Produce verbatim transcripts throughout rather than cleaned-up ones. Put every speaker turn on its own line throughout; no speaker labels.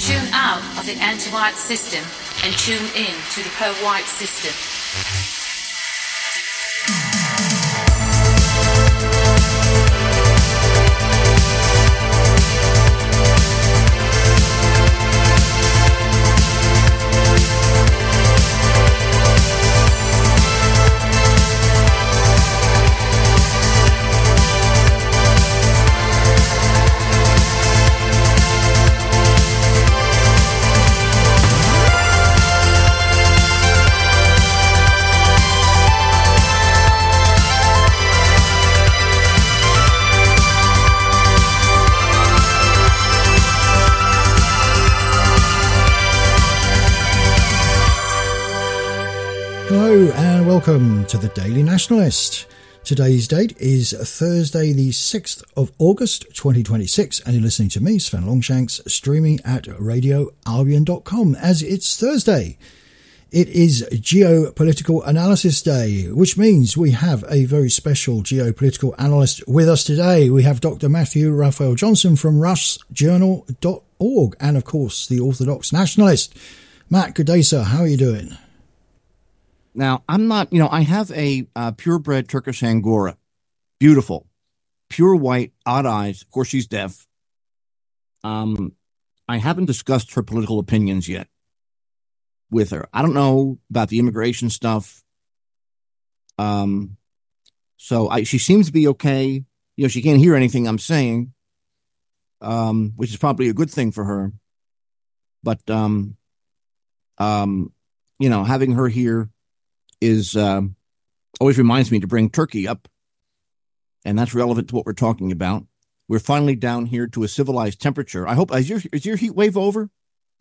Tune out of the anti-white system and tune in to the pro-white system.
Hello and welcome to the Daily Nationalist. Today's date is Thursday the sixth of August twenty twenty-six and you're listening to me, Sven Longshanks, streaming at radio albion dot com as it's Thursday. It is Geopolitical Analysis Day, which means we have a very special geopolitical analyst with us today. We have Doctor Matthew Raphael Johnson from russ journal dot org and of course the Orthodox Nationalist. Matt, good day sir, how are you doing?
Now, I'm not, you know, I have a uh, purebred Turkish Angora. Beautiful. Pure white, odd eyes. Of course, she's deaf. Um, I haven't discussed her political opinions yet with her. I don't know about the immigration stuff. Um, so I, she seems to be okay. You know, she can't hear anything I'm saying, um, which is probably a good thing for her. But, um, um, you know, having her here is um, always reminds me to bring Turkey up, and that's relevant to what we're talking about. We're finally down here to a civilized temperature. I hope is your is your heat wave over?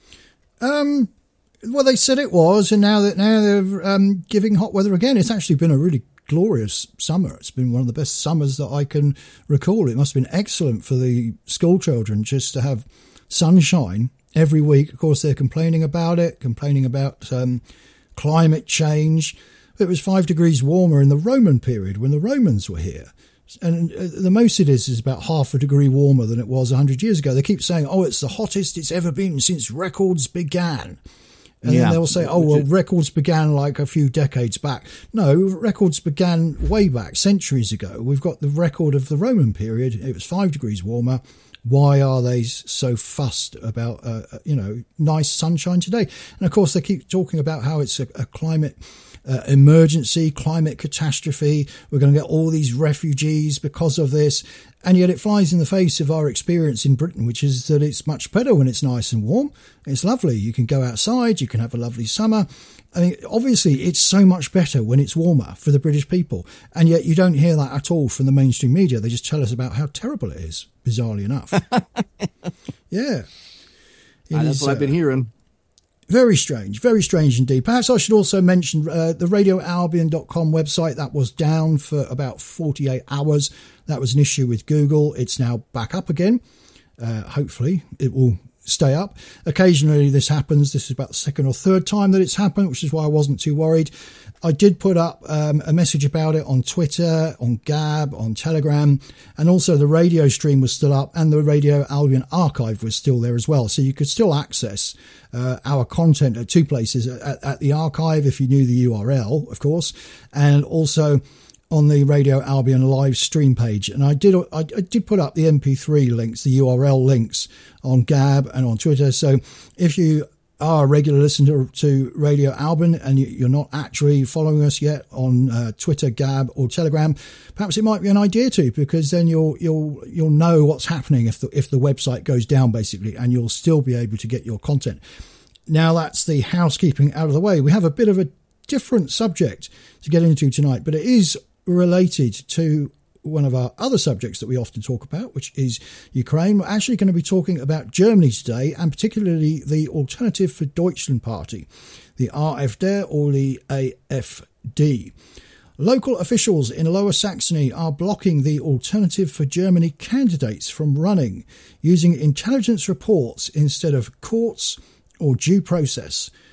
Um, well, they said it was, and now that now they're um, giving hot weather again. It's actually been a really glorious summer. It's been one of the best summers that I can recall. It must have been excellent for the school children just to have sunshine every week. Of course, they're complaining about it, complaining about Um, climate change. It was five degrees warmer in the Roman period when the Romans were here. And the most it is is about half a degree warmer than it was one hundred years ago. They keep saying, oh, it's the hottest it's ever been since records began. And yeah. then they'll say, oh, well, records began like a few decades back. No, records began way back, centuries ago. We've got the record of the Roman period. It was five degrees warmer. Why are they so fussed about, uh, you know, nice sunshine today? And of course, they keep talking about how it's a, a climate uh, emergency, climate catastrophe. We're going to get all these refugees because of this. And yet it flies in the face of our experience in Britain, which is that it's much better when it's nice and warm. It's lovely. You can go outside. You can have a lovely summer. I mean, obviously, it's so much better when it's warmer for the British people. And yet you don't hear that at all from the mainstream media. They just tell us about how terrible it is, bizarrely enough. yeah.
Uh, that's is, what I've been uh, hearing.
Very strange, very strange indeed. Perhaps I should also mention uh, the radio albion dot com website that was down for about forty-eight hours. That was an issue with Google. It's now back up again. Uh, hopefully it will stay up. Occasionally this happens. This is about the second or third time that it's happened, which is why I wasn't too worried. I did put up um, a message about it on Twitter, on Gab, on Telegram, and also the radio stream was still up and the Radio Albion archive was still there as well. So you could still access uh, our content at two places, at, at the archive if you knew the U R L, of course, and also on the Radio Albion live stream page. And I did I, I did put up the M P three links, the U R L links on Gab and on Twitter. So if you are a regular listener to Radio Albion and you, you're not actually following us yet on uh, Twitter, Gab or Telegram, perhaps it might be an idea to, because then you'll you'll you'll know what's happening if the if the website goes down, basically, and you'll still be able to get your content. Now that's the housekeeping out of the way. We have a bit of a different subject to get into tonight, but it is related to one of our other subjects that we often talk about, which is Ukraine. We're actually going to be talking about Germany today, and particularly the Alternative for Deutschland Party, the R F D or the A F D. Local officials in Lower Saxony are blocking the Alternative for Germany candidates from running, using intelligence reports instead of courts or due process.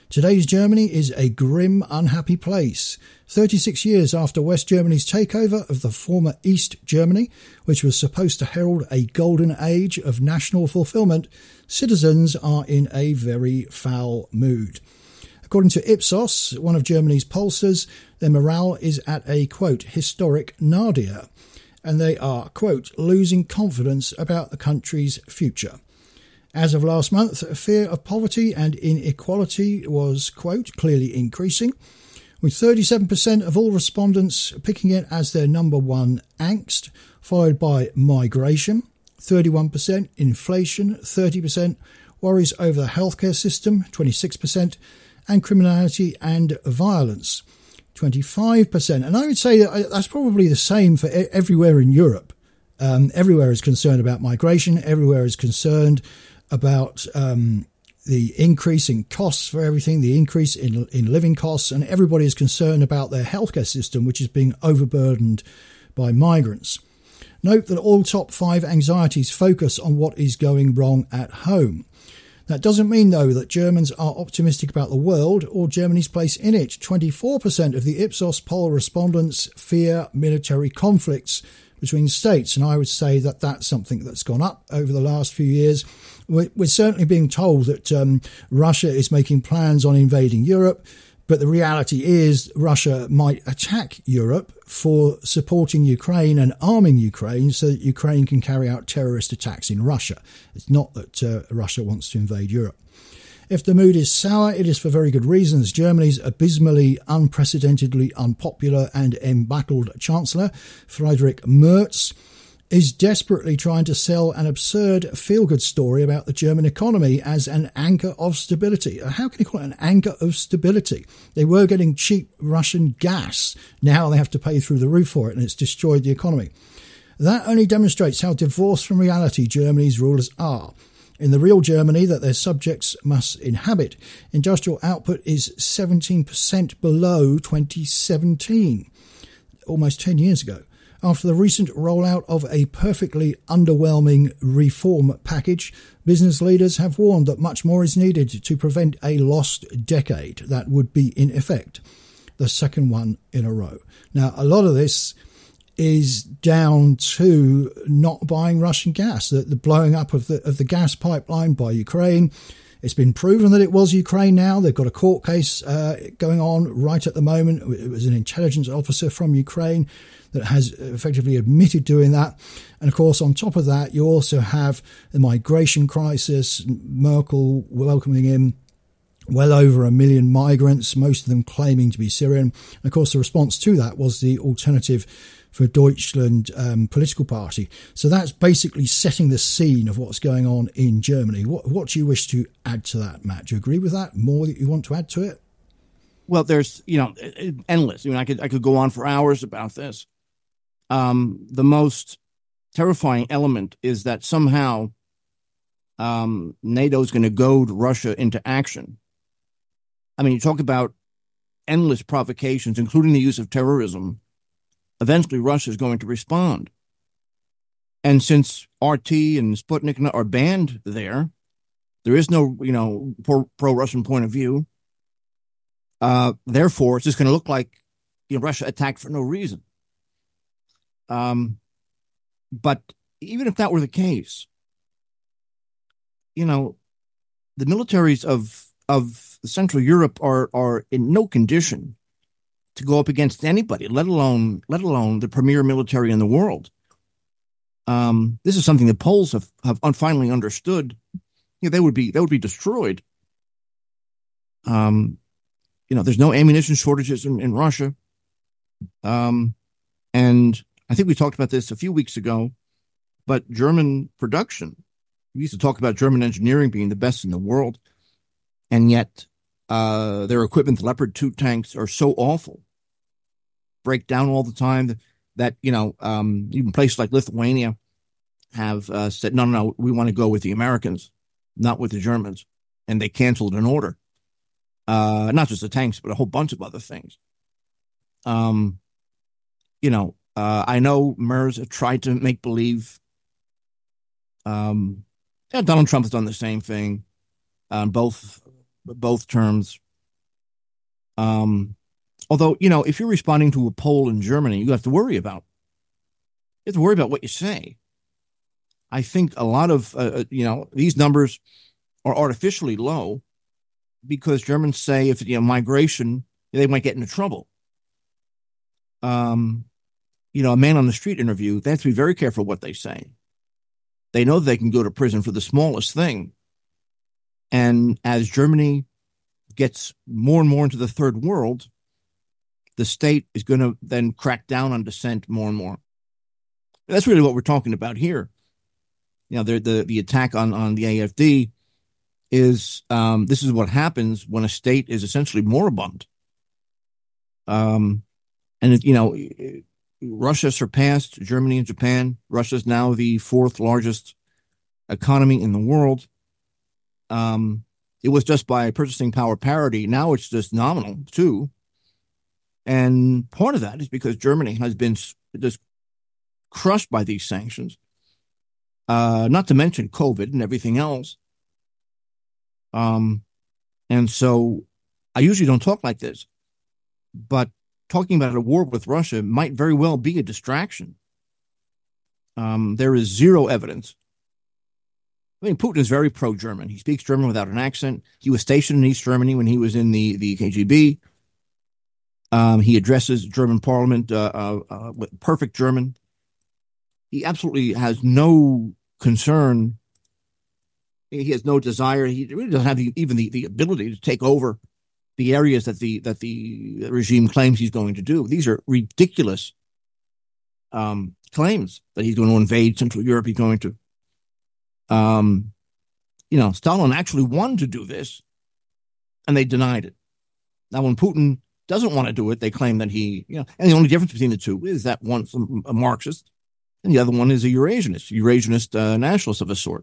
Today's Germany is a grim, unhappy place. thirty-six years after West Germany's takeover of the former East Germany, which was supposed to herald a golden age of national fulfillment, citizens are in a very foul mood. According to Ipsos, one of Germany's pollsters, their morale is at a, quote, historic nadir, and they are, quote, losing confidence about the country's future. As of last month, fear of poverty and inequality was, quote, clearly increasing, with thirty-seven percent of all respondents picking it as their number one angst, followed by migration, thirty-one percent, inflation, thirty percent, worries over the healthcare system, twenty-six percent, and criminality and violence, twenty-five percent. And I would say that that's probably the same for everywhere in Europe. Um, everywhere is concerned about migration, everywhere is concerned about um, the increase in costs for everything, the increase in in living costs, and everybody is concerned about their healthcare system, which is being overburdened by migrants. Note that all top five anxieties focus on what is going wrong at home. That doesn't mean, though, that Germans are optimistic about the world or Germany's place in it. twenty-four percent of the Ipsos poll respondents fear military conflicts between states, and I would say that that's something that's gone up over the last few years. We're, we're certainly being told that um, Russia is making plans on invading Europe, but the reality is Russia might attack Europe for supporting Ukraine and arming Ukraine so that Ukraine can carry out terrorist attacks in Russia. It's not that uh, Russia wants to invade Europe. If the mood is sour, it is for very good reasons. Germany's abysmally, unprecedentedly unpopular and embattled Chancellor, Friedrich Merz, is desperately trying to sell an absurd feel-good story about the German economy as an anchor of stability. How can you call it an anchor of stability? They were getting cheap Russian gas. Now they have to pay through the roof for it, and it's destroyed the economy. That only demonstrates how divorced from reality Germany's rulers are. In the real Germany that their subjects must inhabit, industrial output is seventeen percent below twenty seventeen, almost ten years ago. After the recent rollout of a perfectly underwhelming reform package, business leaders have warned that much more is needed to prevent a lost decade that would be in effect, the second one in a row. Now, a lot of this is down to not buying Russian gas, the, the blowing up of the of the gas pipeline by Ukraine. It's been proven that it was Ukraine now. They've got a court case uh, going on right at the moment. It was an intelligence officer from Ukraine that has effectively admitted doing that. And of course, on top of that, you also have the migration crisis, Merkel welcoming in well over a million migrants, most of them claiming to be Syrian. And of course, the response to that was the Alternative for Deutschland um, political party. So that's basically setting the scene of what's going on in Germany. What, what do you wish to add to that, Matt? Do you agree with that? More that you want to add to it?
Well, there's, you know, endless. I mean, I could I could go on for hours about this. Um, the most terrifying element is that somehow um, NATO is going to goad Russia into action. I mean, you talk about endless provocations, including the use of terrorism. Eventually, Russia is going to respond. And since R T and Sputnik are banned there, there is no, you know, pro- pro-Russian point of view. Uh, therefore, it's just going to look like, you know, Russia attacked for no reason. Um, but even if that were the case, you know, the militaries of of Central Europe are are in no condition to go up against anybody, let alone let alone the premier military in the world. Um, this is something the Poles have have finally understood. You know, they would be they would be destroyed. Um, you know, there's no ammunition shortages in, in Russia. Um, and I think we talked about this a few weeks ago, but German production, we used to talk about German engineering being the best in the world. And yet uh, their equipment, the Leopard two tanks, are so awful, break down all the time that, that you know, um, even places like Lithuania have uh, said, no, no, no, we want to go with the Americans, not with the Germans. And they canceled an order. Uh, not just the tanks, but a whole bunch of other things. Um, you know, uh, I know Merz tried to make believe. Um, yeah, Donald Trump has done the same thing on both both terms. Um, although, you know, if you're responding to a poll in Germany, you have to worry about, you have to worry about what you say. I think a lot of, uh, you know, these numbers are artificially low because Germans say if, you know, migration, they might get into trouble. Um, you know, a man on the street interview, they have to be very careful what they say. They know they can go to prison for the smallest thing. And as Germany gets more and more into the third world, the state is going to then crack down on dissent more and more. That's really what we're talking about here. You know, the the, the attack on, on the A F D is, um, this is what happens when a state is essentially moribund. Um, and, it, you know, Russia surpassed Germany and Japan. Russia is now the fourth largest economy in the world. Um, it was just by purchasing power parity. Now it's just nominal, too. And part of that is because Germany has been just crushed by these sanctions, uh, not to mention COVID and everything else. Um, and so I usually don't talk like this, but talking about a war with Russia might very well be a distraction. Um, there is zero evidence. I mean, Putin is very pro-German. He speaks German without an accent. He was stationed in East Germany when he was in the, the K G B. Um, he addresses German parliament uh, uh, uh, with perfect German. He absolutely has no concern. He has no desire. He really doesn't have the, even the, the ability to take over the areas that the that the regime claims he's going to do. These are ridiculous um, claims that he's going to invade Central Europe. He's going to, um, you know, Stalin actually wanted to do this, and they denied it. Now, when Putin doesn't want to do it, they claim that he, you know, and the only difference between the two is that one's a Marxist and the other one is a Eurasianist, Eurasianist uh, nationalist of a sort.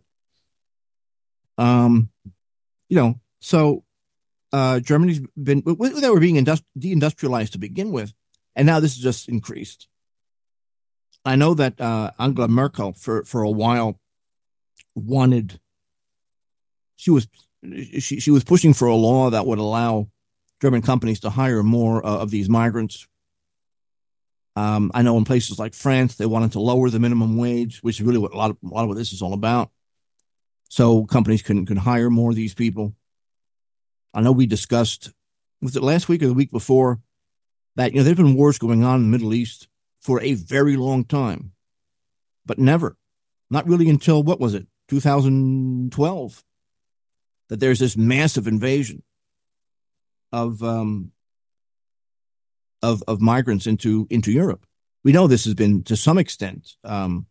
Um, you know, so uh, Germany's been, they were being industri- deindustrialized to begin with, and now this has just increased. I know that uh, Angela Merkel for, for a while wanted, she was, she, she was pushing for a law that would allow German companies to hire more uh, of these migrants. Um, I know in places like France, they wanted to lower the minimum wage, which is really what a lot of, a lot of what this is all about. So companies can, can hire more of these people. I know we discussed, was it last week or the week before, that, you know, there have been wars going on in the Middle East for a very long time, but never, not really until, what was it, two thousand twelve, that there's this massive invasion of um, of of migrants into into Europe. We know this has been to some extent um,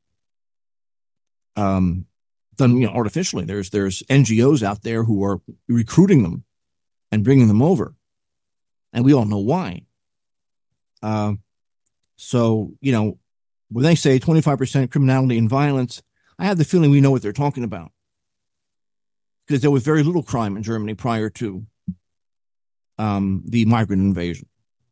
um, done, you know, artificially. There's there's N G Os out there who are recruiting them and bringing them over, and we all know why. Uh, so you know, when they say twenty-five percent criminality and violence, I have the feeling we know what they're talking about, because there was very little crime in Germany prior to Um, the migrant invasion.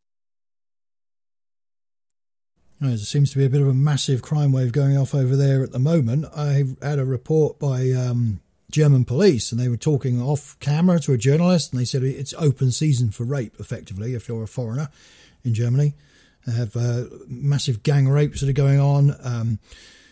There seems to be a bit of a massive crime wave going off over there at the moment. I had a report by um, German police, and they were talking off camera to a journalist, and they said it's open season for rape, effectively, if you're a foreigner in Germany. They have uh, massive gang rapes that are going on. Um,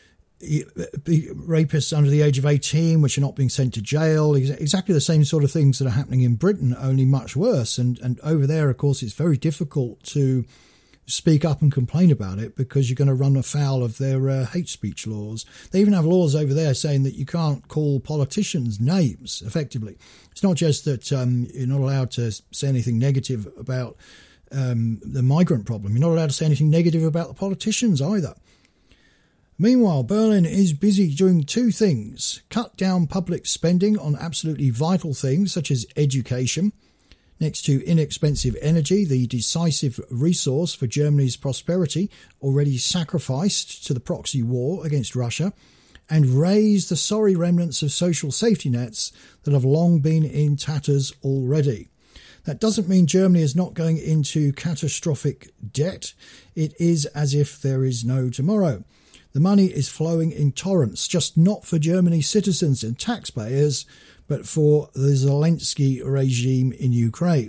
rapists under the age of eighteen, which are not being sent to jail, exactly the same sort of things that are happening in Britain, only much worse. And and over there, of course, it's very difficult to speak up and complain about it because you're going to run afoul of their uh, hate speech laws. They even have laws over there saying that you can't call politicians names, effectively. It's not just that um, you're not allowed to say anything negative about um, the migrant problem. You're not allowed to say anything negative about the politicians either. Meanwhile, Berlin is busy doing two things: cut down public spending on absolutely vital things such as education, next to inexpensive energy, the decisive resource for Germany's prosperity, already sacrificed to the proxy war against Russia, and raise the sorry remnants of social safety nets that have long been in tatters already. That doesn't mean Germany is not going into catastrophic debt. It is as if there is no tomorrow. The money is flowing in torrents, just not for Germany's citizens and taxpayers, but for the Zelensky regime in Ukraine.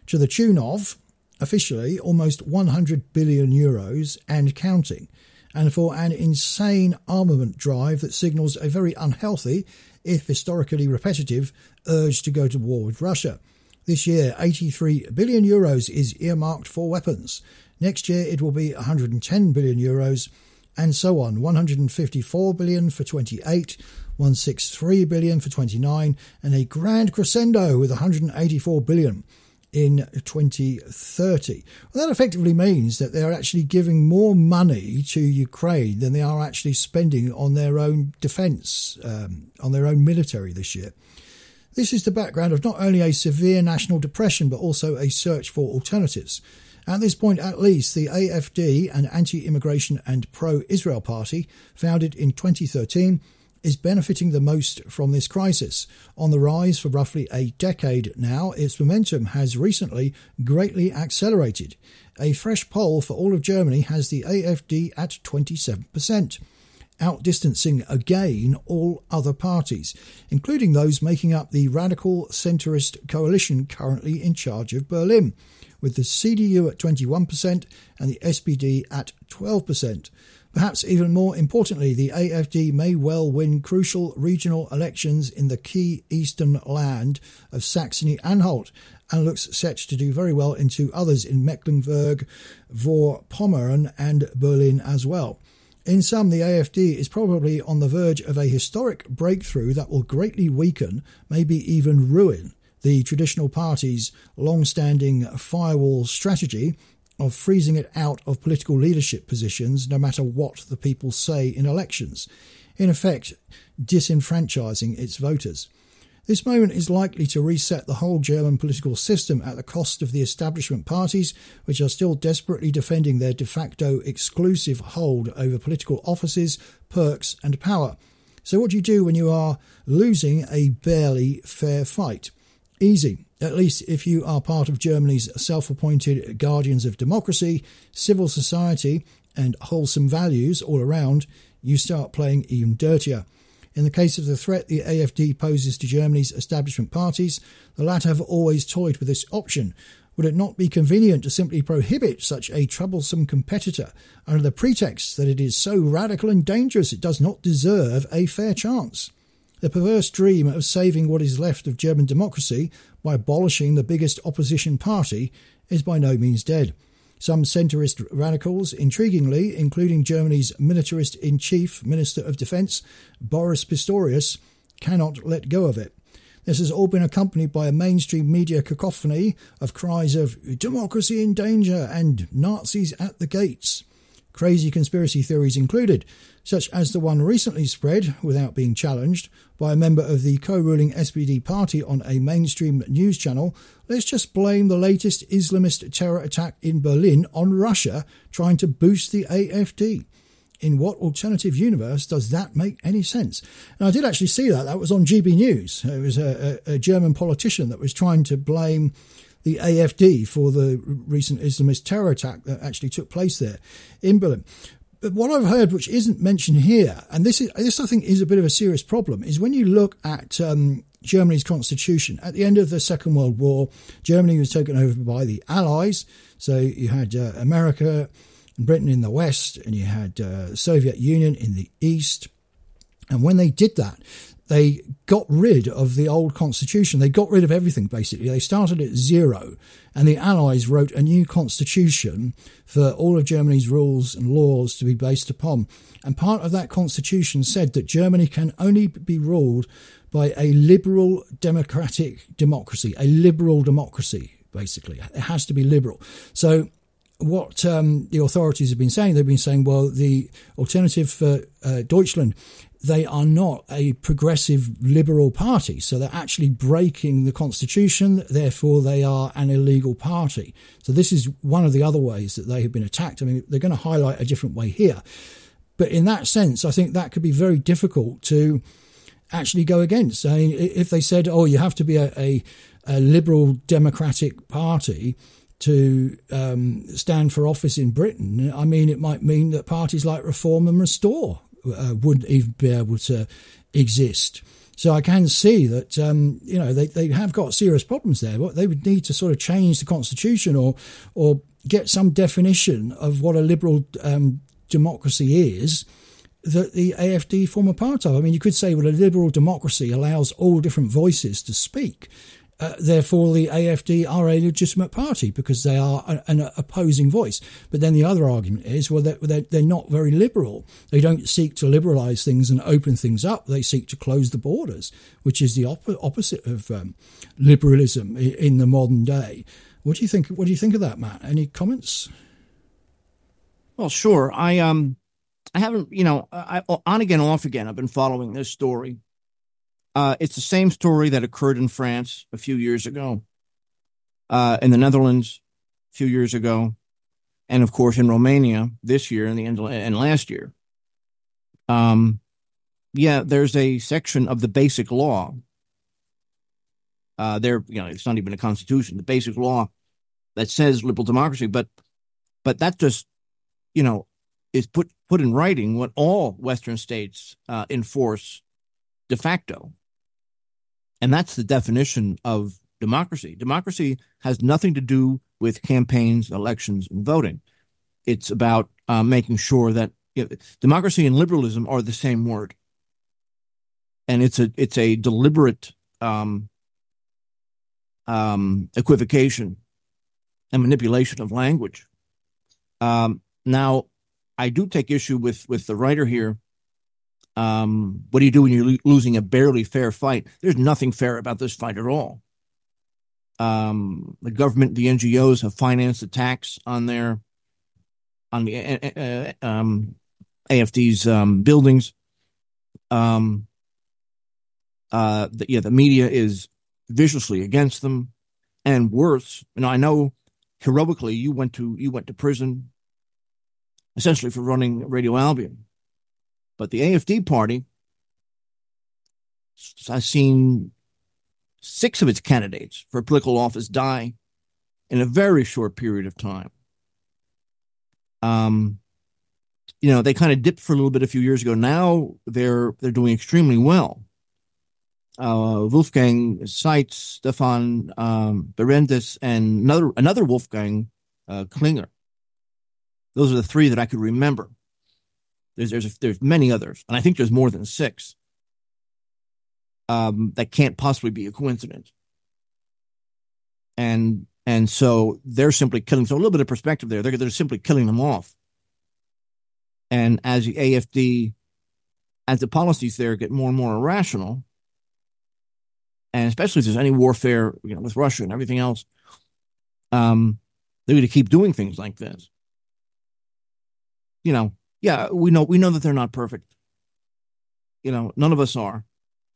to the tune of, officially, almost one hundred billion euros and counting, and for an insane armament drive that signals a very unhealthy, if historically repetitive, urge to go to war with Russia. This year, eighty-three billion euros is earmarked for weapons. Next year, it will be one hundred ten billion euros, and so on. one hundred fifty-four billion for twenty-eight, one hundred sixty-three billion for twenty-nine, and a grand crescendo with one hundred eighty-four billion in twenty thirty. Well, that effectively means that they're actually giving more money to Ukraine than they are actually spending on their own defence, um, on their own military this year. This is the background of not only a severe national depression, but also a search for alternatives. At this point, at least, the A F D, an anti-immigration and pro-Israel party, founded in twenty thirteen, is benefiting the most from this crisis. On the rise for roughly a decade now, its momentum has recently greatly accelerated. A fresh poll for all of Germany has the A F D at twenty-seven percent. Outdistancing again all other parties, including those making up the radical centrist coalition currently in charge of Berlin, with the C D U at twenty-one percent and the S P D at twelve percent. Perhaps even more importantly, the A F D may well win crucial regional elections in the key eastern land of Saxony-Anhalt, and looks set to do very well in two others in Mecklenburg-Vorpommern and Berlin as well. In sum, the A F D is probably on the verge of a historic breakthrough that will greatly weaken, maybe even ruin, the traditional party's long-standing firewall strategy of freezing it out of political leadership positions no matter what the people say in elections, in effect disenfranchising its voters. This moment is likely to reset the whole German political system at the cost of the establishment parties, which are still desperately defending their de facto exclusive hold over political offices, perks and power. So what do you do when you are losing a barely fair fight? Easy, at least if you are part of Germany's self-appointed guardians of democracy, civil society and wholesome values all around, you start playing even dirtier. In the case of the threat the A F D poses to Germany's establishment parties, the latter have always toyed with this option. Would it not be convenient to simply prohibit such a troublesome competitor under the pretext that it is so radical and dangerous it does not deserve a fair chance? The perverse dream of saving what is left of German democracy by abolishing the biggest opposition party is by no means dead. Some centrist radicals, intriguingly, including Germany's militarist-in-chief, Minister of Defence, Boris Pistorius, cannot let go of it. This has all been accompanied by a mainstream media cacophony of cries of democracy in danger and Nazis at the gates. Crazy conspiracy theories included, such as the one recently spread, without being challenged, by a member of the co-ruling S P D party on a mainstream news channel. Let's just blame the latest Islamist terror attack in Berlin on Russia trying to boost the A F D. In what alternative universe does that make any sense? And I did actually see that. That was on G B News. It was a, a, a German politician that was trying to blame the A F D for the recent Islamist terror attack that actually took place there in Berlin. But what I've heard, which isn't mentioned here, and this is this I think is a bit of a serious problem, is when you look at um, Germany's constitution. At the end of the Second World War, Germany was taken over by the Allies. So you had uh, America and Britain in the West, and you had uh, the Soviet Union in the East. And when they did that, they got rid of the old constitution. They got rid of everything, basically. They started at zero, and the Allies wrote a new constitution for all of Germany's rules and laws to be based upon. And part of that constitution said that Germany can only be ruled by a liberal democratic democracy, a liberal democracy, basically. It has to be liberal. So what um, the authorities have been saying, they've been saying, well, the alternative for uh, Deutschland, they are not a progressive liberal party. So they're actually breaking the constitution. Therefore, they are an illegal party. So this is one of the other ways that they have been attacked. I mean, they're going to highlight a different way here. But in that sense, I think that could be very difficult to actually go against. I mean, if they said, oh, you have to be a, a, a liberal democratic party to um, stand for office in Britain, I mean, it might mean that parties like Reform and Restore uh, wouldn't even be able to exist. So I can see that, um, you know, they, they have got serious problems there. What they would need to sort of change the constitution or or get some definition of what a liberal um, democracy is that the A F D form a part of. I mean, you could say, well, a liberal democracy allows all different voices to speak. Uh, therefore, the A F D are a legitimate party because they are a, an opposing voice. But then the other argument is, well, they're, they're, they're not very liberal. They don't seek to liberalise things and open things up. They seek to close the borders, which is the op- opposite of um, liberalism in, in the modern day. What do you think? What do you think of that, Matt? Any comments?
Well, sure. I um, I haven't, you know, I, on again, off again. I've been following this story. Uh, it's the same story that occurred in France a few years ago, uh, in the Netherlands a few years ago, and of course in Romania this year and the end and last year. Um, yeah, there's a section of the Basic Law. Uh, there, you know, it's not even a constitution. The Basic Law that says liberal democracy, but but that just, you know, is put put in writing what all Western states uh, enforce de facto. And that's the definition of democracy. Democracy has nothing to do with campaigns, elections, and voting. It's about uh, making sure that, you know, democracy and liberalism are the same word, and it's a it's a deliberate um, um, equivocation and manipulation of language. Um, now, I do take issue with with the writer here. Um, what do you do when you're lo- losing a barely fair fight? There's nothing fair about this fight at all. Um, the government, the N G Os have financed attacks on their on the uh, uh, um, A F D's um, buildings. Um, uh, the, yeah, the media is viciously against them, and worse. You know, I know heroically you went to you went to prison, essentially for running Radio Albion. But the A F D party has seen six of its candidates for political office die in a very short period of time. Um, you know, they kind of dipped for a little bit a few years ago. Now they're they're doing extremely well. Uh, Wolfgang Seitz, Stefan um, Berendes, and another another Wolfgang uh, Klinger. Those are the three that I could remember. There's there's there's many others, and I think there's more than six. Um, that can't possibly be a coincidence. And and so they're simply killing. So a little bit of perspective there. They're they're simply killing them off. And as the A F D, as the policies there get more and more irrational, and especially if there's any warfare, you know, with Russia and everything else, um, they're going to keep doing things like this. You know. Yeah, we know we know that they're not perfect. You know, none of us are.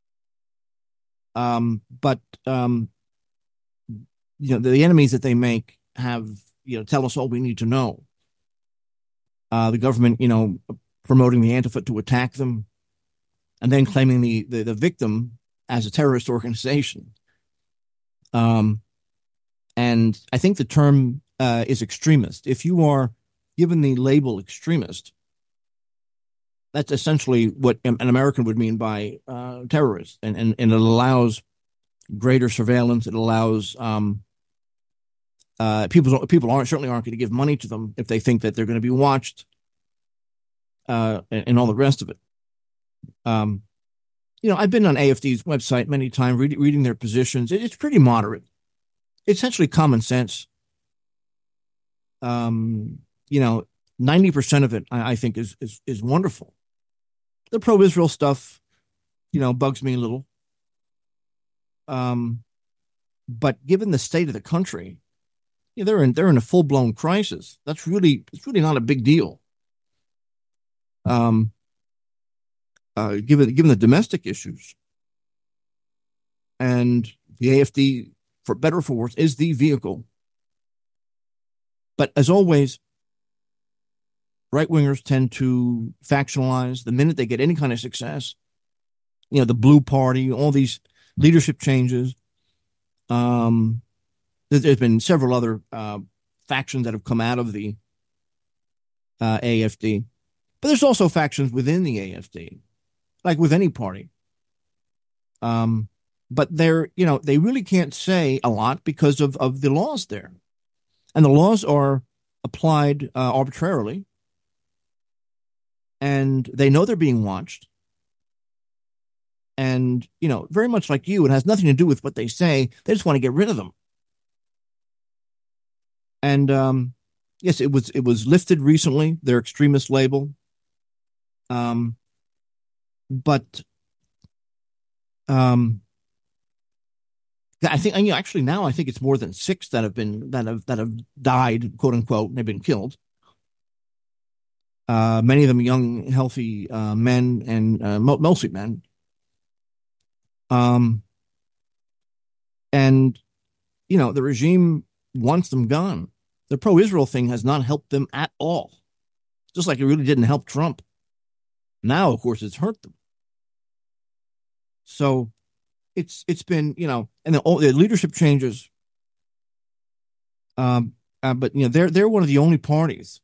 Um, but um, you know, the, the enemies that they make have, you know, tell us all we need to know. Uh, the government, you know, promoting the Antifa to attack them, and then claiming the the, the victim as a terrorist organization. Um, and I think the term uh, is extremist. If you are given the label extremist, that's essentially what an American would mean by uh, terrorist, and, and and it allows greater surveillance. It allows um, uh, people people aren't certainly aren't going to give money to them if they think that they're going to be watched, uh, and, and all the rest of it. Um, you know, I've been on A F D's website many times, read, reading their positions. It, it's pretty moderate. It's essentially common sense. Um, you know, ninety percent of it, I, I think, is is is wonderful. The pro-Israel stuff, you know, bugs me a little. Um, but given the state of the country, you know, they're in they're in a full-blown crisis. That's really it's really not a big deal. Um, uh, given given the domestic issues, and the A F D, for better or for worse, is the vehicle. But as always, right-wingers tend to factionalize the minute they get any kind of success. You know, the Blue Party, all these leadership changes. Um, there's been several other uh, factions that have come out of the uh, A F D. But there's also factions within the A F D, like with any party. Um, but they're, you know, they really can't say a lot because of, of the laws there. And the laws are applied uh, arbitrarily. And they know they're being watched. And, you know, very much like you, it has nothing to do with what they say. They just want to get rid of them. And um, yes, it was it was lifted recently, their extremist label. Um, but um, I think, you know, actually now I think it's more than six that have been that have that have died, quote unquote, and they've been killed. Uh, many of them young, healthy uh, men, and uh, mostly men. Um, and you know, the regime wants them gone. The pro-Israel thing has not helped them at all. Just like it really didn't help Trump. Now, of course, it's hurt them. So it's it's been, you know, and the, the leadership changes. Um, uh, but you know, they're they're one of the only parties.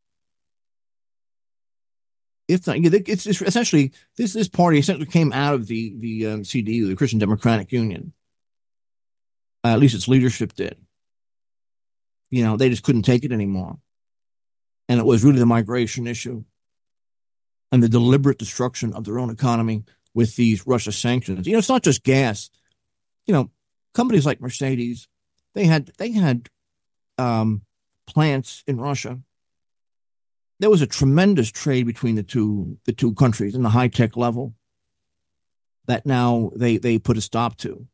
If not, you know, it's, it's essentially this this party essentially came out of the the um, C D U, the Christian Democratic Union. Uh, at least its leadership did. You know, they just couldn't take it anymore. And it was really the migration issue and the deliberate destruction of their own economy with these Russia sanctions. You know, it's not just gas. You know, companies like Mercedes, they had they had um, plants in Russia. There was a tremendous trade between the two the two countries in the high tech level that now they they put a stop to.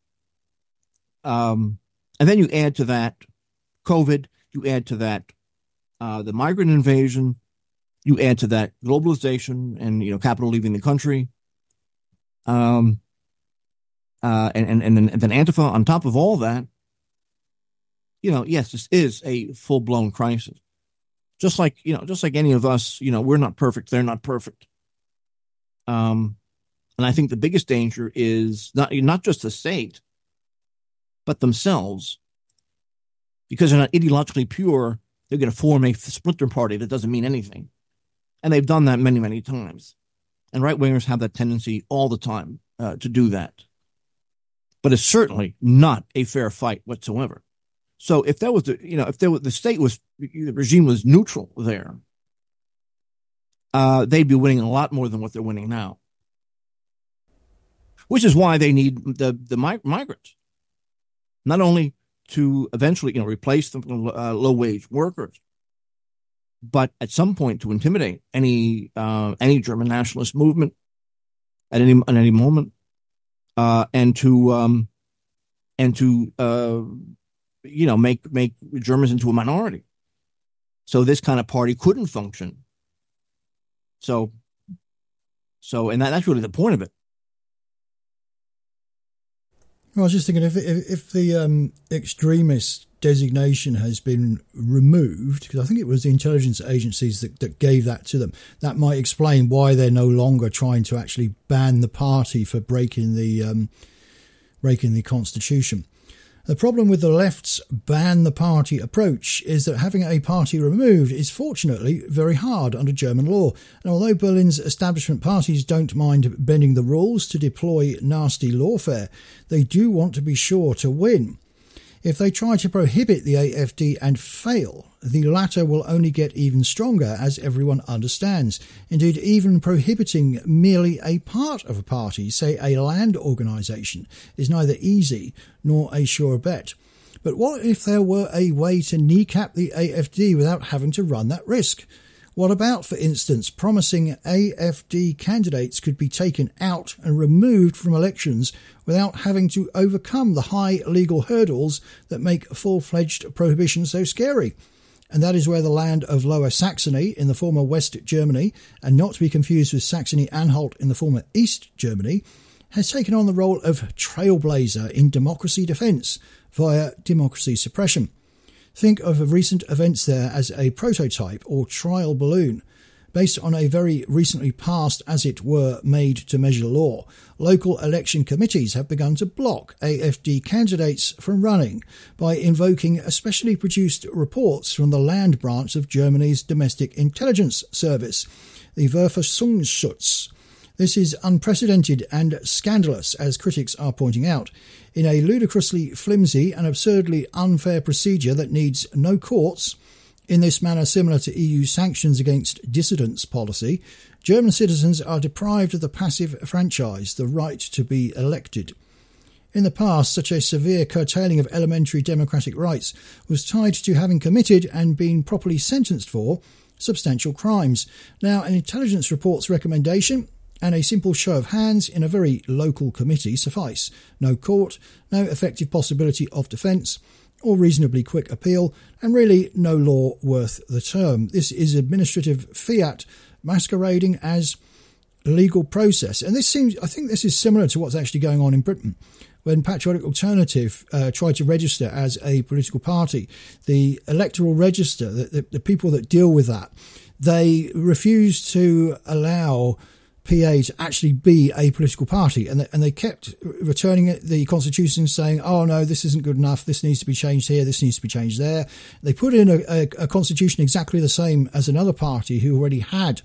Um, and then you add to that COVID, you add to that uh, the migrant invasion, you add to that globalization and, you know, capital leaving the country, um, uh, and, and, and, then, and then Antifa on top of all that. You know, yes, this is a full-blown crisis. Just like, you know, just like any of us, you know, we're not perfect, they're not perfect. Um, and I think the biggest danger is not, not just the state, but themselves. Because they're not ideologically pure, they're going to form a splinter party that doesn't mean anything. And they've done that many, many times. And right-wingers have that tendency all the time uh, to do that. But it's certainly not a fair fight whatsoever. So if that was the, you know, if there was, the state was, the regime was neutral there, uh, they'd be winning a lot more than what they're winning now. Which is why they need the, the mig- migrants. Not only to eventually, you know, replace the uh, low-wage workers, but at some point to intimidate any uh, any German nationalist movement at any at any moment, uh, and to um, and to uh, you know make make Germans into a minority. So this kind of party couldn't function. So, so and that, that's really the point of it.
I was just thinking, if if, if the um, extremist designation has been removed, because I think it was the intelligence agencies that, that gave that to them, that might explain why they're no longer trying to actually ban the party for breaking the um, breaking the constitution. The problem with the left's ban the party approach is that having a party removed is fortunately very hard under German law. And although Berlin's establishment parties don't mind bending the rules to deploy nasty lawfare, they do want to be sure to win. If they try to prohibit the A F D and fail, the latter will only get even stronger, as everyone understands. Indeed, even prohibiting merely a part of a party, say a land organisation, is neither easy nor a sure bet. But what if there were a way to kneecap the A F D without having to run that risk? What about, for instance, promising A F D candidates could be taken out and removed from elections without having to overcome the high legal hurdles that make full-fledged prohibition so scary? And that is where the land of Lower Saxony in the former West Germany, and not to be confused with Saxony-Anhalt in the former East Germany, has taken on the role of trailblazer in democracy defence via democracy suppression. Think of recent events there as a prototype or trial balloon. Based on a very recently passed, as it were, made-to-measure law, local election committees have begun to block A F D candidates from running by invoking especially produced reports from the land branch of Germany's domestic intelligence service, the Verfassungsschutz. This is unprecedented and scandalous, as critics are pointing out, in a ludicrously flimsy and absurdly unfair procedure that needs no courts. In this manner, similar to E U sanctions against dissidents policy, German citizens are deprived of the passive franchise, the right to be elected. In the past, such a severe curtailing of elementary democratic rights was tied to having committed and been properly sentenced for substantial crimes. Now, an intelligence report's recommendation and a simple show of hands in a very local committee suffice. No court, no effective possibility of defence or reasonably quick appeal, and really no law worth the term. This is administrative fiat masquerading as legal process. And this seems, I think this is similar to what's actually going on in Britain. When Patriotic Alternative uh, tried to register as a political party, the electoral register, the, the, the people that deal with that, they refused to allow P A to actually be a political party. And they, and they kept returning it, the constitution, saying, oh, no, this isn't good enough. This needs to be changed here. This needs to be changed there. They put in a, a, a constitution exactly the same as another party who already had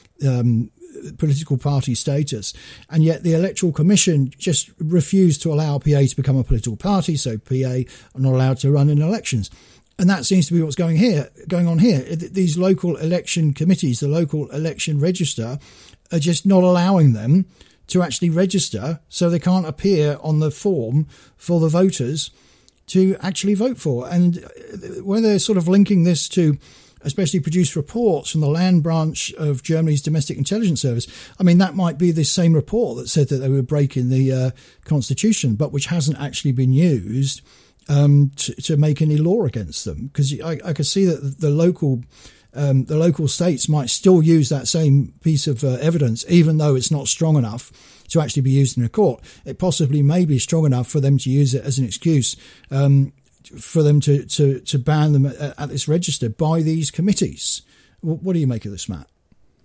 um, political party status. And yet the Electoral Commission just refused to allow P A to become a political party. So P A are not allowed to run in elections. And that seems to be what's going here, going on here. These local election committees, the local election register, are just not allowing them to actually register, so they can't appear on the form for the voters to actually vote for. And when they're sort of linking this to especially produced reports from the land branch of Germany's domestic intelligence service, I mean, that might be the same report that said that they were breaking the uh, constitution, but which hasn't actually been used um, to, to make any law against them. Because I, I could see that the local Um, the local states might still use that same piece of uh, evidence, even though it's not strong enough to actually be used in a court. It possibly may be strong enough for them to use it as an excuse um, for them to, to, to ban them at, at this register by these committees. What do you make of this, Matt?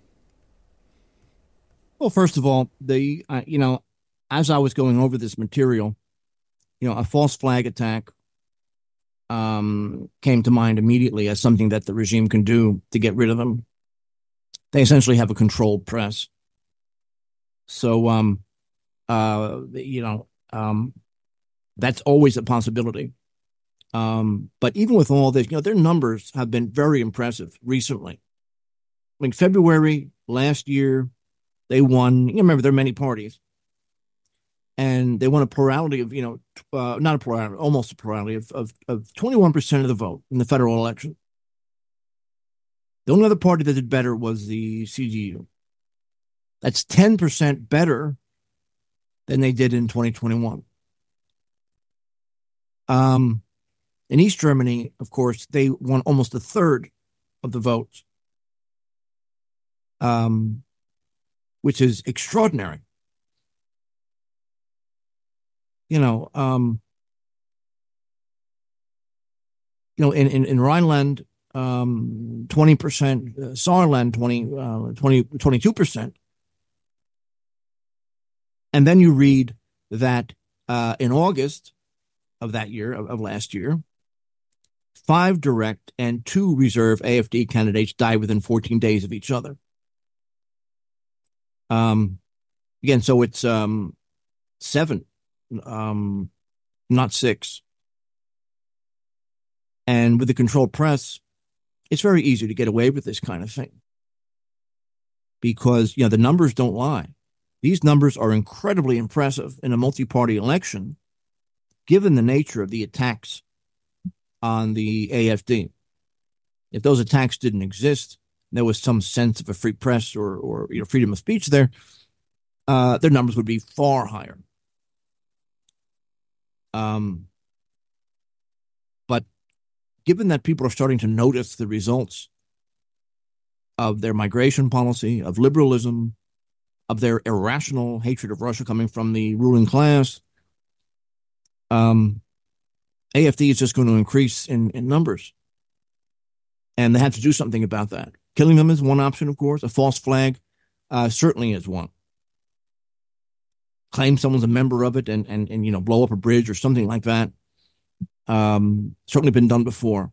Well, first of all, the uh, you know, as I was going over this material, you know, a false flag attack Um, came to mind immediately as something that the regime can do to get rid of them. They essentially have a controlled press. So, um, uh, you know, um, that's always a possibility. Um, but even with all this, you know, their numbers have been very impressive recently. I mean, February last year, they won, you remember there are many parties. And they won a plurality of, you know, uh, not a plurality, almost a plurality of, of, of twenty-one percent of the vote in the federal election. The only other party that did better was the C D U. That's ten percent better than they did in twenty twenty-one. Um, in East Germany, of course, they won almost a third of the votes, um, which is extraordinary. You know, um, you know, in, in, in Rhineland, um, twenty percent, uh, Saarland, twenty, uh, twenty, twenty-two percent. And then you read that uh, in August of that year, of, of last year, five direct and two reserve A F D candidates died within fourteen days of each other. Um, again, so it's um, seven. Um, not six. And with the controlled press, it's very easy to get away with this kind of thing because, you know, the numbers don't lie. These numbers are incredibly impressive in a multi-party election, given the nature of the attacks on the A F D. If those attacks didn't exist, there was some sense of a free press or, or you know, freedom of speech there, uh, their numbers would be far higher. Um, but given that people are starting to notice the results of their migration policy, of liberalism, of their irrational hatred of Russia coming from the ruling class, um, A F D is just going to increase in, in numbers. And they have to do something about that. Killing them is one option, of course. A false flag uh, certainly is one. Claim someone's a member of it and, and, and, you know, blow up a bridge or something like that. Um, certainly been done before.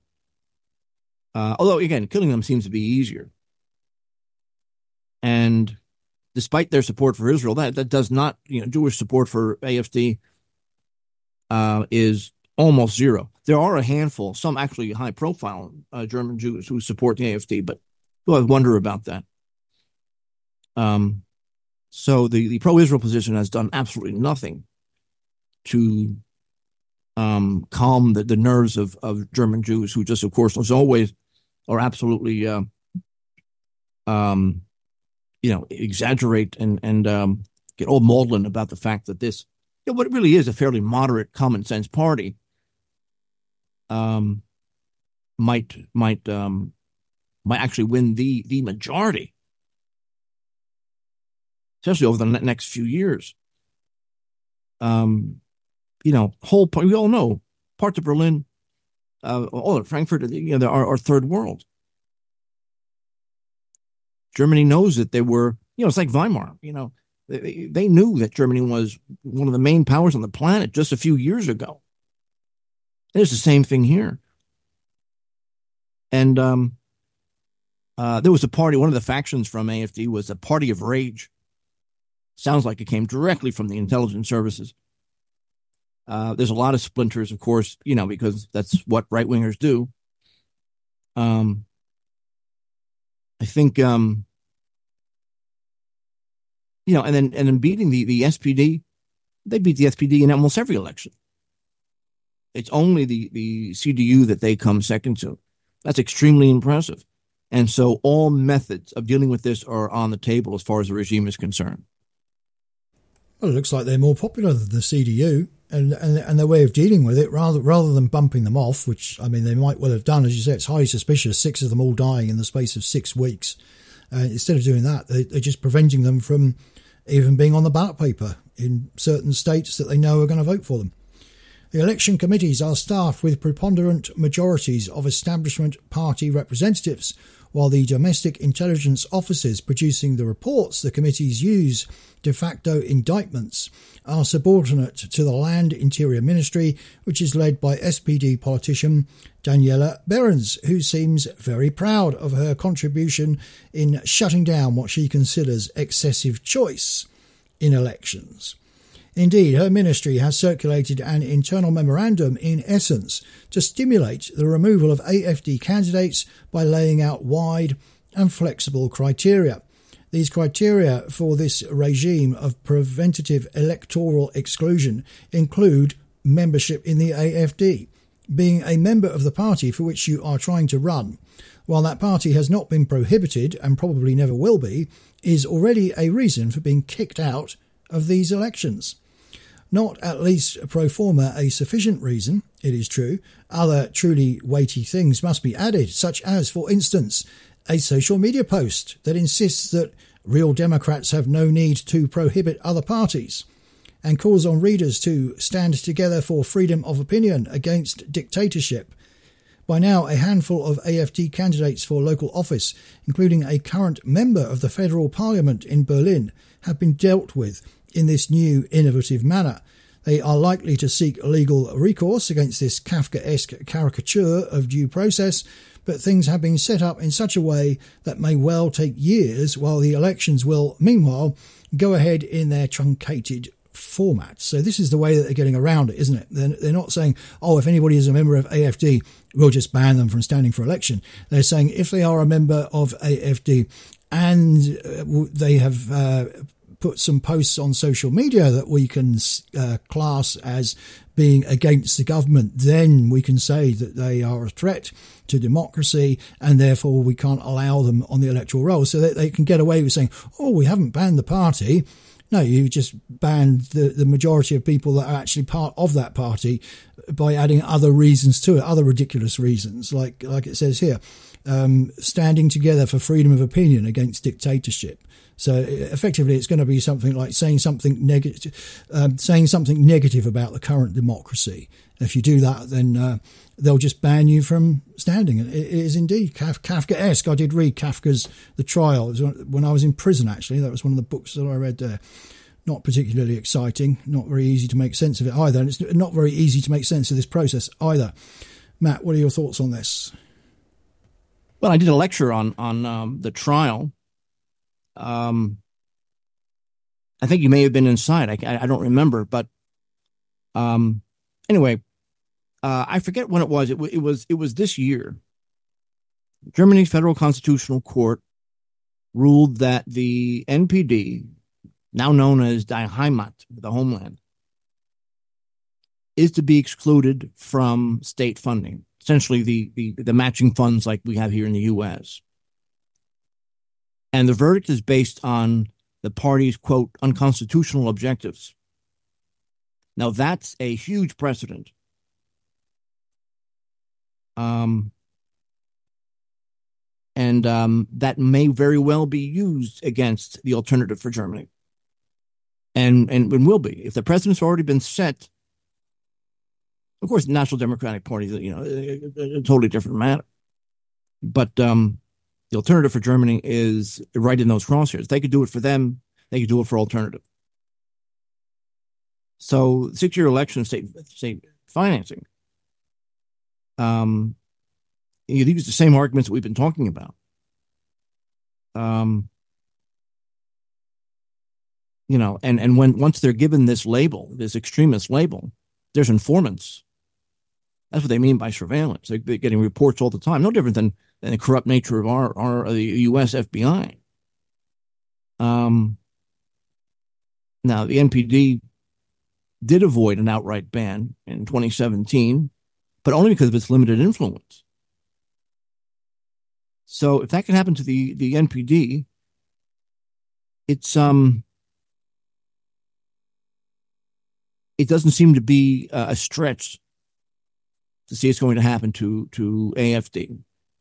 Uh, although, again, killing them seems to be easier. And despite their support for Israel, that, that does not, you know, Jewish support for A F D uh, is almost zero. There are a handful, some actually high-profile uh, German Jews who support the A F D, but well, I wonder about that. Um, so the, the pro-Israel position has done absolutely nothing to um, calm the, the nerves of, of German Jews who just, of course, as always, are absolutely, uh, um, you know, exaggerate and, and um, get all maudlin about the fact that this, you know, what it really is a fairly moderate, common-sense party um, might might um, might actually win the the majority, especially over the next few years. Um, you know, whole we all know parts of Berlin, uh, all of Frankfurt, you know, there are, are third world. Germany knows that they were, you know, it's like Weimar. You know, they, they knew that Germany was one of the main powers on the planet just a few years ago. It's the same thing here. And um, uh, there was a party, one of the factions from A F D was the Party of Rage. Sounds like it came directly from the intelligence services. Uh, there's a lot of splinters, of course, you know, because that's what right-wingers do. Um, I think, um, you know, and then and then beating the, the S P D, they beat the S P D in almost every election. It's only the, the C D U that they come second to. That's extremely impressive. And so all methods of dealing with this are on the table as far as the regime is concerned.
Well, it looks like they're more popular than the C D U and, and, and their way of dealing with it, rather rather than bumping them off, which, I mean, they might well have done. As you say, it's highly suspicious, six of them all dying in the space of six weeks. Uh, instead of doing that, they, they're just preventing them from even being on the ballot paper in certain states that they know are going to vote for them. The election committees are staffed with preponderant majorities of establishment party representatives, while the domestic intelligence officers producing the reports the committees use, de facto indictments, are subordinate to the Land Interior Ministry, which is led by S P D politician Daniela Behrens, who seems very proud of her contribution in shutting down what she considers excessive choice in elections. Indeed, her ministry has circulated an internal memorandum in essence to stimulate the removal of A F D candidates by laying out wide and flexible criteria. These criteria for this regime of preventative electoral exclusion include membership in the A F D, being a member of the party for which you are trying to run, while that party has not been prohibited and probably never will be, is already a reason for being kicked out of these elections. Not at least pro forma a sufficient reason, it is true. Other truly weighty things must be added, such as, for instance, a social media post that insists that real Democrats have no need to prohibit other parties, and calls on readers to stand together for freedom of opinion against dictatorship. By now, a handful of A F D candidates for local office, including a current member of the federal parliament in Berlin, have been dealt with in this new innovative manner. They are likely to seek legal recourse against this Kafkaesque caricature of due process, but things have been set up in such a way that may well take years, while the elections will, meanwhile, go ahead in their truncated format. So this is the way that they're getting around it, isn't it? They're, they're not saying, oh, if anybody is a member of A F D, we'll just ban them from standing for election. They're saying if they are a member of A F D and uh, they have uh, put some posts on social media that we can uh, class as being against the government, then we can say that they are a threat to democracy and therefore we can't allow them on the electoral roll. So that they can get away with saying, oh, we haven't banned the party. No, you just banned the, the majority of people that are actually part of that party by adding other reasons to it, other ridiculous reasons, like like it says here, um, standing together for freedom of opinion against dictatorship. So effectively, it's going to be something like saying something negative, um, saying something negative about the current democracy. If you do that, then uh, they'll just ban you from standing. It is indeed Kaf- Kafkaesque. I did read Kafka's The Trial. It was when I was in prison, actually. That was one of the books that I read there. Not particularly exciting, not very easy to make sense of it either. And it's not very easy to make sense of this process either. Matt, what are your thoughts on this?
Well, I did a lecture on, on um, the trial. Um, I think you may have been inside. I, I don't remember, but um, anyway, uh, I forget when it was. It, it was it was this year. Germany's Federal Constitutional Court ruled that the N P D, now known as Die Heimat, the homeland, is to be excluded from state funding, essentially the, the, the matching funds like we have here in the U S. And the verdict is based on the party's, quote, unconstitutional objectives. Now, that's a huge precedent. Um, and um, that may very well be used against the Alternative for Germany. And, and, and will be. If the precedent's already been set, of course, the National Democratic Party, you know, a, a totally different matter. But um, the Alternative for Germany is right in those crosshairs. They could do it for them. They could do it for Alternative. So six-year election state state financing. Um, you use the same arguments that we've been talking about. Um, you know, and and when once they're given this label, this extremist label, there's informants. That's what they mean by surveillance. They're getting reports all the time. No different than, than the corrupt nature of our our the U S F B I. Um. Now the N P D did avoid an outright ban in twenty seventeen, but only because of its limited influence. So if that can happen to the, the N P D, it's um, it doesn't seem to be uh, a stretch to see it's going to happen to to A F D.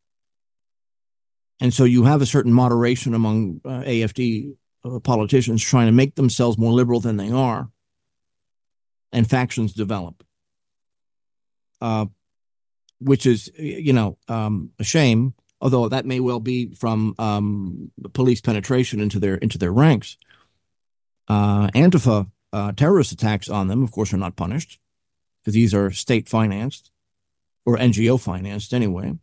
And so you have a certain moderation among uh, A F D uh, politicians trying to make themselves more liberal than they are. And factions develop, uh, which is, you know, um, a shame. Although that may well be from um, police penetration into their into their ranks. Uh, Antifa uh, terrorist attacks on them, of course, are not punished because these are state financed or N G O financed anyway.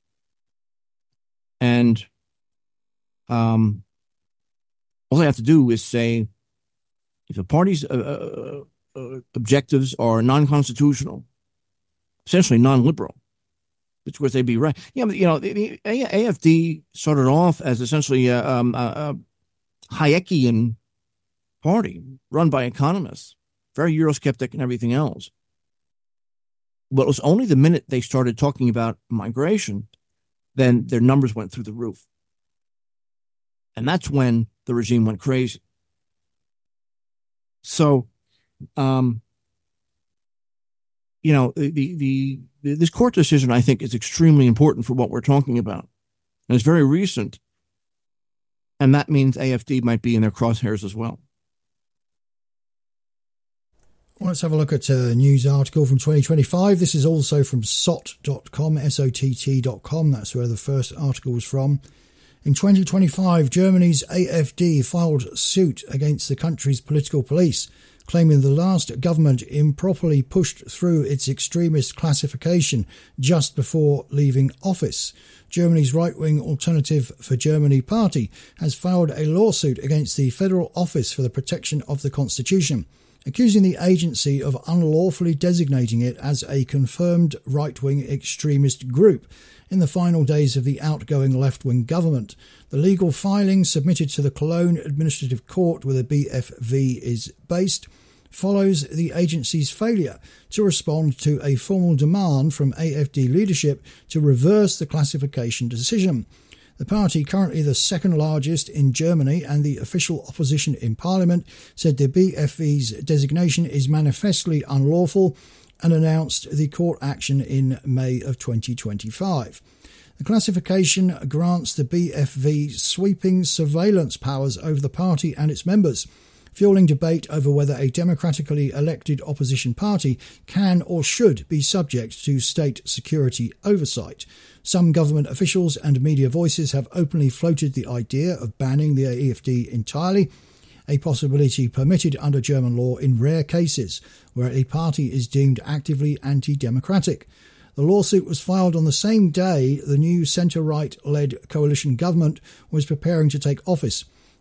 And um, all I have to do is say, if the party's uh, uh, objectives are non-constitutional, essentially non-liberal, which of course they'd be right. Yeah, you know, the, the A F D started off as essentially a, um, a, a Hayekian party run by economists, very Eurosceptic and everything else. But it was only the minute they started talking about migration, then their numbers went through the roof. And that's when the regime went crazy. So, um, you know, the, the, the, this court decision, I think, is extremely important for what we're talking about. And it's very recent. And that means A F D might be in their crosshairs as well.
Well, let's have a look at a news article from twenty twenty-five. This is also from S O T dot com, S O T T dot com. That's where the first article was from. In twenty twenty-five, Germany's A F D filed suit against the country's political police, claiming the last government improperly pushed through its extremist classification just before leaving office. Germany's right-wing Alternative for Germany party has filed a lawsuit against the Federal Office for the Protection of the Constitution, accusing the agency of unlawfully designating it as a confirmed right-wing extremist group in the final days of the outgoing left-wing government. The legal filing, submitted to the Cologne Administrative Court where the B F V is based, follows the agency's failure to respond to a formal demand from A F D leadership to reverse the classification decision. The party, currently the second largest in Germany and the official opposition in Parliament, said the B F V's designation is manifestly unlawful and announced the court action in May of twenty twenty-five. The classification grants the B F V sweeping surveillance powers over the party and its members, fueling debate over whether a democratically elected opposition party can or should be subject to state security oversight. Some government officials and media voices have openly floated the idea of banning the A F D entirely, a possibility permitted under German law in rare cases where a party is deemed actively anti-democratic. The lawsuit was filed on the same day the new centre-right-led coalition government was preparing to take office,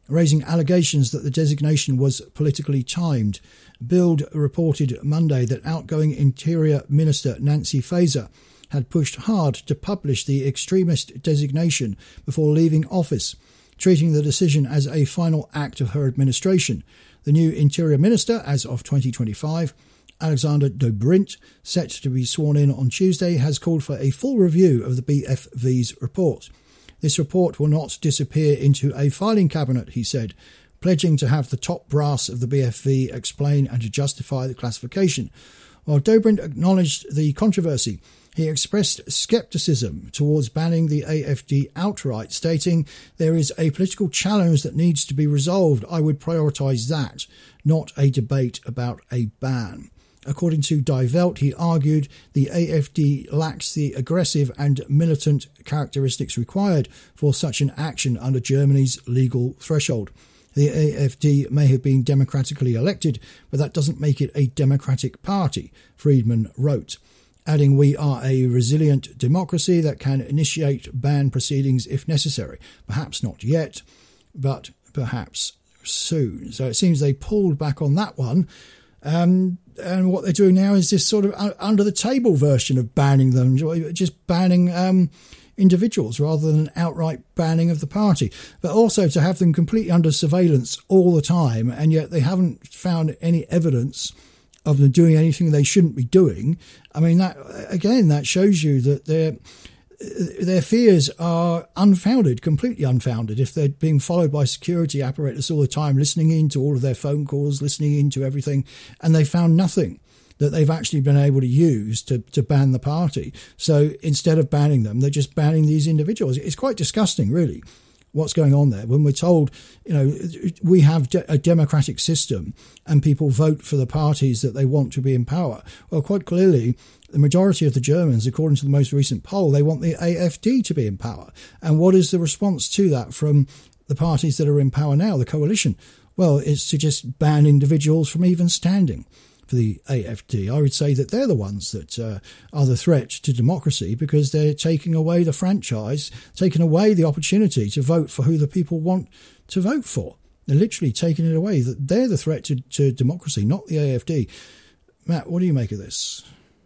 raising allegations that the designation was politically timed. Bild reported Monday that outgoing Interior Minister Nancy Faeser had pushed hard to publish the extremist designation before leaving office, treating the decision as a final act of her administration. The new Interior Minister, as of twenty twenty-five, Alexander Dobrindt, set to be sworn in on Tuesday, has called for a full review of the B F V's report. This report will not disappear into a filing cabinet, he said, pledging to have the top brass of the B F V explain and to justify the classification. While Dobrindt acknowledged the controversy, he expressed scepticism towards banning the A F D outright, stating, "There is a political challenge that needs to be resolved. I would prioritise that, not a debate about a ban." According to Die Welt, he argued the A F D lacks the aggressive and militant characteristics required for such an action under Germany's legal threshold. The A F D may have been democratically elected, but that doesn't make it a democratic party, Friedman wrote, adding, "We are a resilient democracy that can initiate ban proceedings if necessary. Perhaps not yet, but perhaps soon." So it seems they pulled back on that one. Um, and what they're doing now is this sort of under-the-table version of banning them, just banning um, individuals rather than an outright banning of the party. But also to have them completely under surveillance all the time, and yet they haven't found any evidence of them doing anything they shouldn't be doing. I mean, that again, that shows you that their their fears are unfounded, completely unfounded. If they're being followed by security apparatus all the time, listening in to all of their phone calls, listening in to everything, and they found nothing that they've actually been able to use to, to ban the party. So instead of banning them, they're just banning these individuals. It's quite disgusting, really, what's going on there. When we're told, you know, we have a democratic system and people vote for the parties that they want to be in power. Well, quite clearly, the majority of the Germans, according to the most recent poll, they want the A F D to be in power. And what is the response to that from the parties that are in power now, the coalition? Well, it's to just ban individuals from even standing for the A F D. I would say that they're the ones that uh, are the threat to democracy, because they're taking away the franchise, taking away the opportunity to vote for who the people want to vote for. They're literally taking it away. They're the threat to, to democracy, not the A F D. Matt, what do you make of this?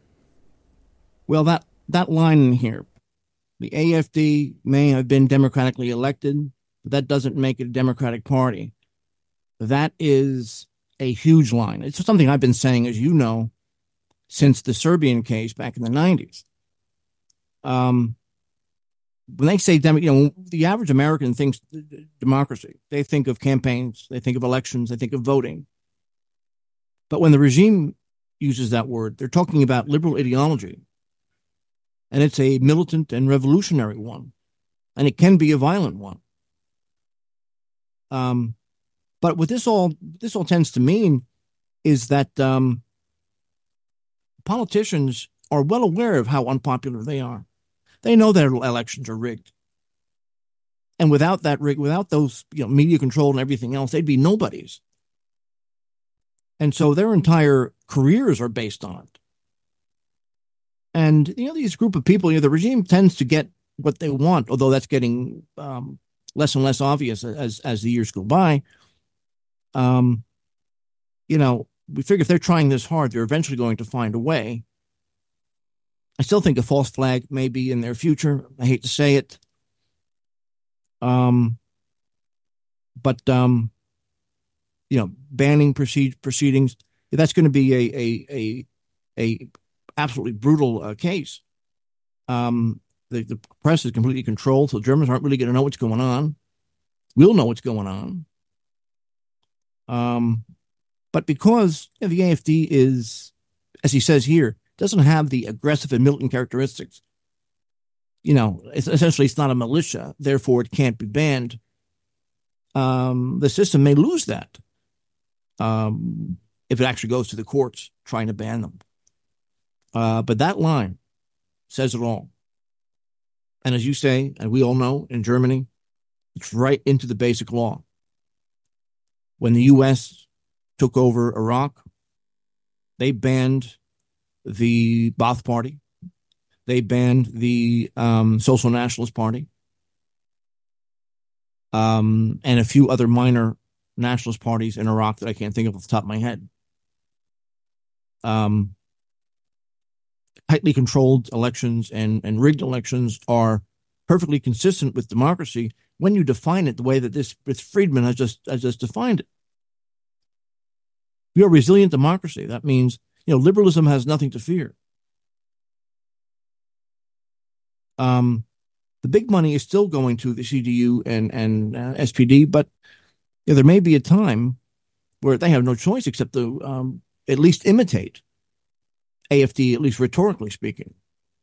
Well, that, that line in here, the A F D may have been democratically elected, but that doesn't make it a Democratic Party. That is a huge line. It's something I've been saying, as you know, since the Serbian case back in the nineties. Um, when they say, dem- you know, the average American thinks democracy. They think of campaigns, they think of elections, they think of voting. But when the regime uses that word, they're talking about liberal ideology. And it's a militant and revolutionary one. And it can be a violent one. Um, but what this all this all tends to mean is that um, politicians are well aware of how unpopular they are. They know their elections are rigged. And without that rig, without those, you know, media control and everything else, they'd be nobodies. And so their entire careers are based on it. And, you know, these group of people, you know, the regime tends to get what they want, although that's getting um, less and less obvious as as the years go by. Um, you know, we figure if they're trying this hard, they're eventually going to find a way. I still think a false flag may be in their future. I hate to say it. Um, but, um, you know, banning proceed, proceedings, that's going to be a, a, a, a absolutely brutal uh, case. Um, the, the press is completely controlled, so Germans aren't really going to know what's going on. We'll know what's going on. Um, but because you know, the A F D is, as he says here, doesn't have the aggressive and militant characteristics, you know, it's, essentially it's not a militia, therefore it can't be banned. Um, the system may lose that um, if it actually goes to the courts trying to ban them. Uh, but that line says it all. And as you say, and we all know, in Germany, it's right into the basic law. When the U S took over Iraq, they banned the Ba'ath Party. They banned the um, Social Nationalist Party. um, and a few other minor nationalist parties in Iraq that I can't think of off the top of my head. Um, tightly controlled elections and, and rigged elections are perfectly consistent with democracy when you define it the way that this, this Friedman has just has just defined it. We are a resilient democracy. That means, you know, liberalism has nothing to fear. Um, the big money is still going to the C D U and and uh, S P D, but you know, there may be a time where they have no choice except to um, at least imitate A F D, at least rhetorically speaking.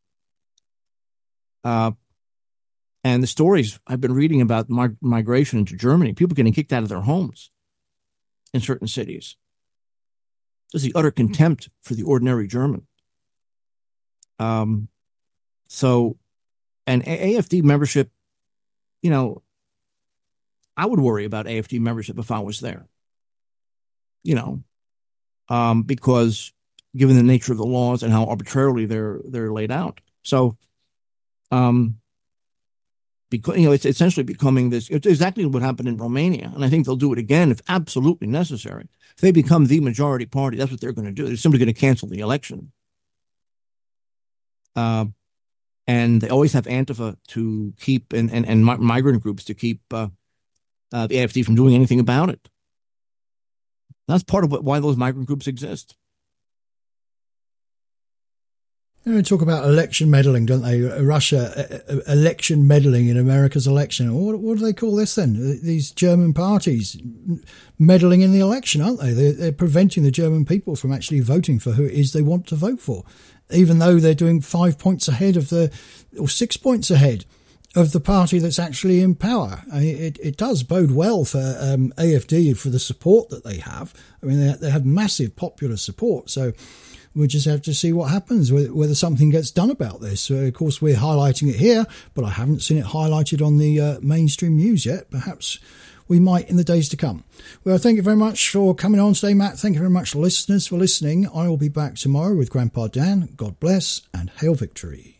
Uh, and the stories I've been reading about mig- migration into Germany, people getting kicked out of their homes in certain cities. Just the utter contempt for the ordinary German. Um, so, and A F D membership, you know, I would worry about A F D membership if I was there, you know, um, because given the nature of the laws and how arbitrarily they're they're laid out. So, um, because you know, it's essentially becoming this. It's exactly what happened in Romania, and I think they'll do it again if absolutely necessary. If they become the majority party, that's what they're going to do. They're simply going to cancel the election. Uh, and they always have Antifa to keep and and, and migrant groups to keep uh, uh, the A F D from doing anything about it. That's part of what, why those migrant groups exist.
They talk about election meddling, don't they? Russia uh, election meddling in America's election. What, what do they call this then? These German parties meddling in the election, aren't they? They're, they're preventing the German people from actually voting for who it is they want to vote for, even though they're doing five points ahead of the, or six points ahead of the party that's actually in power. I mean, it, it does bode well for um, A F D, for the support that they have. I mean, they, they have massive popular support, so we'll just have to see what happens, whether, whether something gets done about this. Uh, of course, we're highlighting it here, but I haven't seen it highlighted on the uh, mainstream news yet. Perhaps we might in the days to come. Well, thank you very much for coming on today, Matt. Thank you very much, listeners, for listening. I will be back tomorrow with Grandpa Dan. God bless and hail victory.